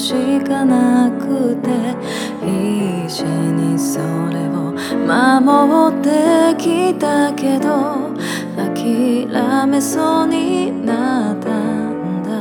しかなくて必死にそれを守ってきたけど諦めそうになったんだ。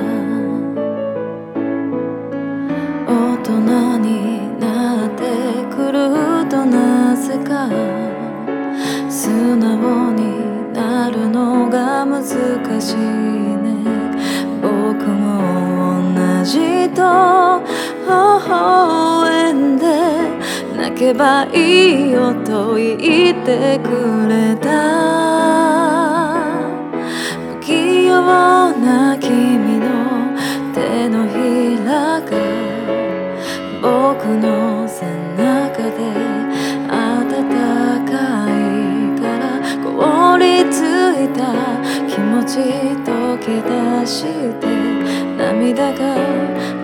大人になってくるとなぜか素直になるのが難しいね。僕も同じと微笑んで泣けばいいよと言ってくれた。不器用な君の手のひらが僕の背中で温かいから凍りついた気持ち溶け出して涙が